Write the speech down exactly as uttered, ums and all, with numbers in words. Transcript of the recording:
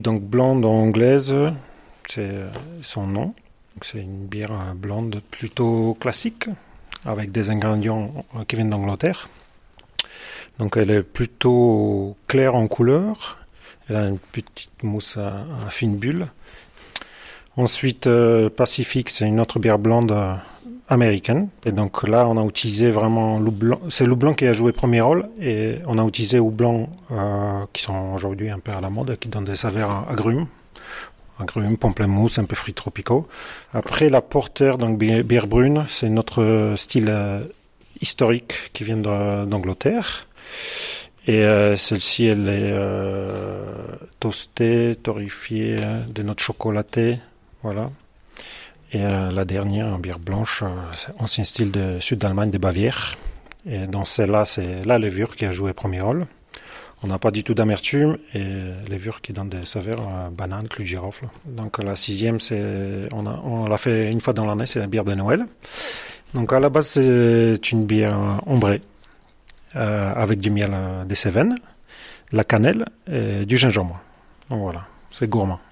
Donc blonde anglaise, c'est son nom. Donc, c'est une bière blonde plutôt classique, avec des ingrédients qui viennent d'Angleterre. Donc elle est plutôt claire en couleur. Elle a une petite mousse à, à fine bulle. Ensuite, euh, Pacific, c'est une autre bière blonde euh, américaine. Et donc là, on a utilisé vraiment loup blanc. C'est loup blanc qui a joué premier rôle. Et on a utilisé loup blanc euh, qui sont aujourd'hui un peu à la mode, qui donnent des saveurs agrumes. Agrumes, pamplemousse, un peu fruits tropicaux. Après, la porter, donc bière brune, c'est notre style euh, historique qui vient de, d'Angleterre. Et euh, celle-ci, elle est euh, toastée, torréfiée, de notes chocolatées, voilà. Et euh, la dernière, en bière blanche, euh, c'est ancien style de sud d'Allemagne, de Bavière. Et dans celle-là, c'est la levure qui a joué premier rôle. On n'a pas du tout d'amertume et levure qui donne des saveurs euh, banane, clou de girofle. Donc la sixième, c'est on, a, on l'a fait une fois dans l'année, c'est la bière de Noël. Donc à la base, c'est une bière ambrée. Euh, avec du miel euh, des Cévennes, de la cannelle et du gingembre. Donc voilà, c'est gourmand.